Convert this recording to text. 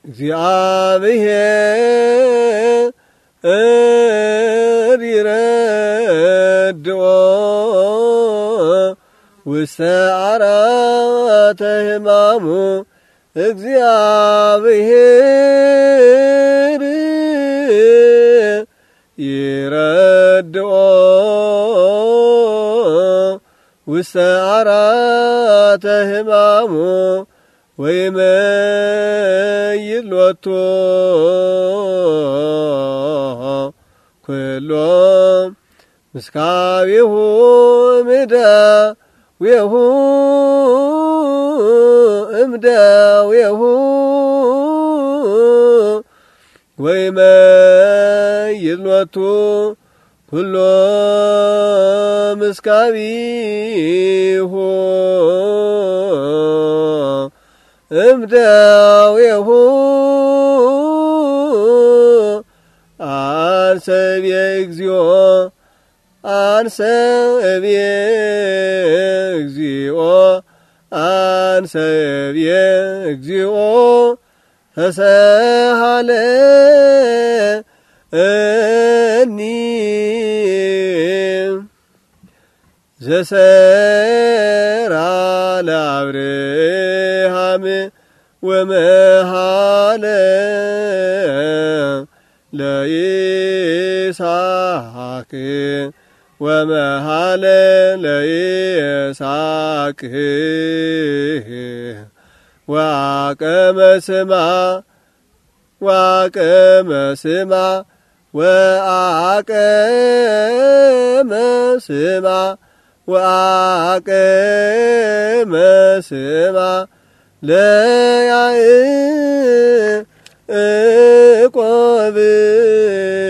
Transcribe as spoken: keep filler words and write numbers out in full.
እግዚአብሔር ይረድኦ ወሰዓራተ ሕማሙ እግዚአብሔር ይረድኦ ወሰዓራተ ሕማሙ ወይመይል ሎቱ ኩሎ ምስካቢሁ እምደዊሁ እምደዊሁ ወይመይል ሎቱ ኩሎ ምስካቢሁ እምደዊሁ አንሰ እብየ እግዚኦ አንሰ እብየ እግዚኦ አንሰ እብየ እግዚኦ ተሰሃለኒ ዘሰራ ለአብርሃም ወመሃለ ለይስሐቅ ወመሃለ ለይስሐቅ ወአቀመ ስማ ወአቀመ ስማ ወአቀመ ስማ ወአቀመ ስማ ለያዕቆብ